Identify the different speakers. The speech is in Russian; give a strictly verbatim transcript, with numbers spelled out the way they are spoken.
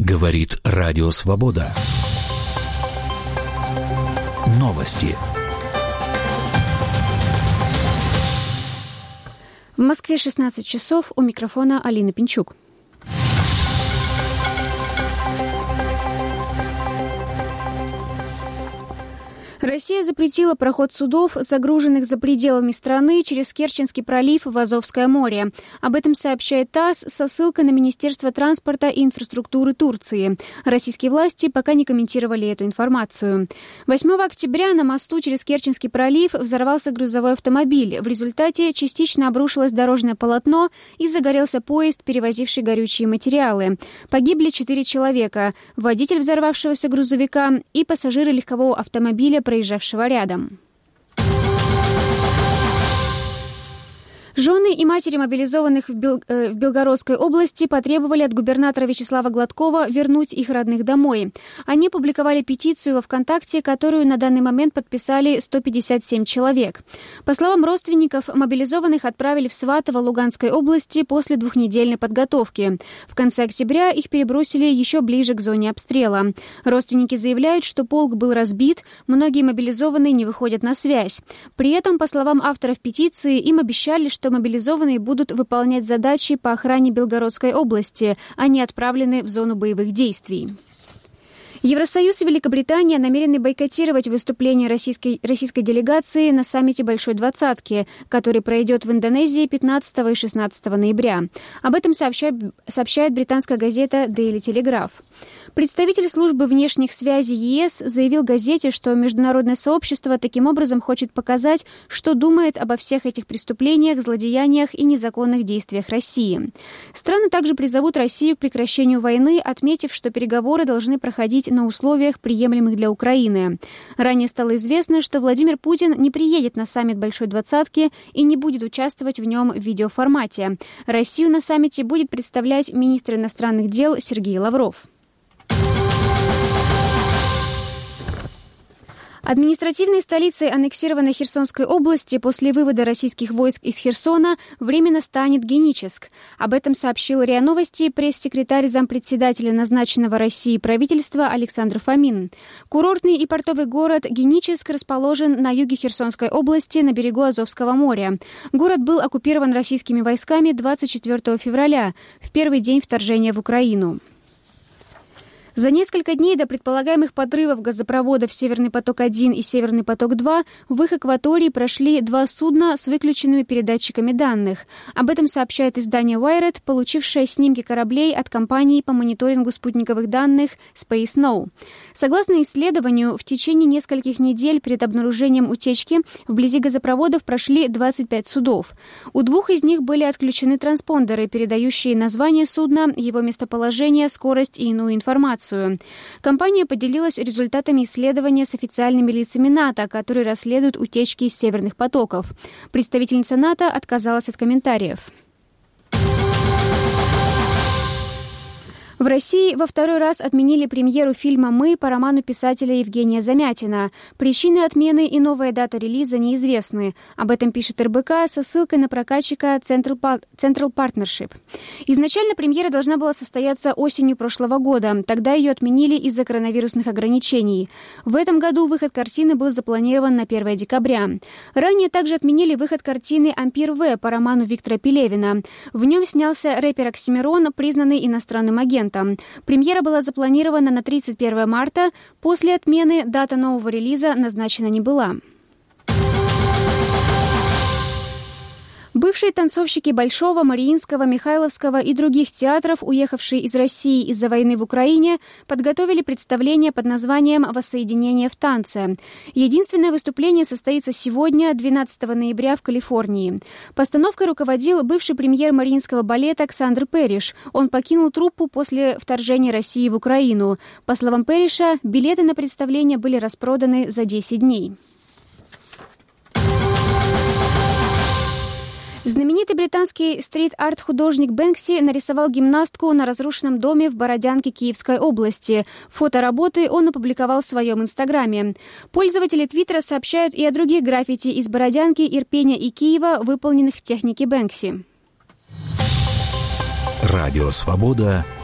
Speaker 1: Говорит Радио Свобода. Новости.
Speaker 2: В Москве шестнадцать часов, у микрофона Алина Пинчук. Россия запретила проход судов, загруженных за пределами страны, через Керченский пролив в Азовское море. Об этом сообщает ТАСС со ссылкой на Министерство транспорта и инфраструктуры Турции. Российские власти пока не комментировали эту информацию. восьмого октября на мосту через Керченский пролив взорвался грузовой автомобиль. В результате частично обрушилось дорожное полотно и загорелся поезд, перевозивший горючие материалы. Погибли четыре человека: водитель взорвавшегося грузовика и пассажиры легкового автомобиля, проезжавшего рядом. Жены и матери мобилизованных в, Бел... э, в Белгородской области потребовали от губернатора Вячеслава Гладкова вернуть их родных домой. Они публиковали петицию во ВКонтакте, которую на данный момент подписали сто пятьдесят семь человек. По словам родственников, мобилизованных отправили в Сватово Луганской области после двухнедельной подготовки. В конце октября их перебросили еще ближе к зоне обстрела. Родственники заявляют, что полк был разбит, многие мобилизованные не выходят на связь. При этом, по словам авторов петиции, им обещали, что мобилизованные будут выполнять задачи по охране Белгородской области, а не отправлены в зону боевых действий. Евросоюз и Великобритания намерены бойкотировать выступление российской, российской делегации на саммите Большой Двадцатки, который пройдет в Индонезии пятнадцатого и шестнадцатого ноября. Об этом сообщает, сообщает британская газета Daily Telegraph. Представитель службы внешних связей ЕС заявил газете, что международное сообщество таким образом хочет показать, что думает обо всех этих преступлениях, злодеяниях и незаконных действиях России. Страны также призовут Россию к прекращению войны, отметив, что переговоры должны проходить на условиях, приемлемых для Украины. Ранее стало известно, что Владимир Путин не приедет на саммит Большой Двадцатки и не будет участвовать в нем в видеоформате. Россию на саммите будет представлять министр иностранных дел Сергей Лавров. Административной столицей аннексированной Херсонской области после вывода российских войск из Херсона временно станет Геническ. Об этом сообщил РИА Новости пресс-секретарь зампредседателя назначенного Россией правительства Александр Фомин. Курортный и портовый город Геническ расположен на юге Херсонской области на берегу Азовского моря. Город был оккупирован российскими войсками двадцать четвёртого февраля, в первый день вторжения в Украину. За несколько дней до предполагаемых подрывов газопроводов «Северный поток-один» и «Северный поток-два» в их акватории прошли два судна с выключенными передатчиками данных. Об этом сообщает издание Wired, получившее снимки кораблей от компании по мониторингу спутниковых данных SpaceNow. Согласно исследованию, в течение нескольких недель перед обнаружением утечки вблизи газопроводов прошли двадцать пять судов. У двух из них были отключены транспондеры, передающие название судна, его местоположение, скорость и иную информацию. Компания поделилась результатами исследования с официальными лицами НАТО, которые расследуют утечки из северных потоков. Представительница НАТО отказалась от комментариев. В России во второй раз отменили премьеру фильма «Мы» по роману писателя Евгения Замятина. Причины отмены и новая дата релиза неизвестны. Об этом пишет эр бэ ка со ссылкой на прокатчика Central Partnership. Изначально премьера должна была состояться осенью прошлого года. Тогда ее отменили из-за коронавирусных ограничений. В этом году выход картины был запланирован на первое декабря. Ранее также отменили выход картины «Ампир В» по роману Виктора Пелевина. В нем снялся рэпер Оксимирон, признанный иностранным агентом. Премьера была запланирована на тридцать первое марта. После отмены дата нового релиза назначена не была. Бывшие танцовщики Большого, Мариинского, Михайловского и других театров, уехавшие из России из-за войны в Украине, подготовили представление под названием «Воссоединение в танце». Единственное выступление состоится сегодня, двенадцатого ноября, в Калифорнии. Постановкой руководил бывший премьер Мариинского балета Александр Пэриш. Он покинул труппу после вторжения России в Украину. По словам Пэриша, билеты на представление были распроданы за десять дней. Знаменитый британский стрит-арт-художник Бэнкси нарисовал гимнастку на разрушенном доме в Бородянке Киевской области. Фото работы он опубликовал в своем инстаграме. Пользователи Твиттера сообщают и о других граффити из Бородянки, Ирпеня и Киева, выполненных в технике Бэнкси.
Speaker 1: Радио «Свобода»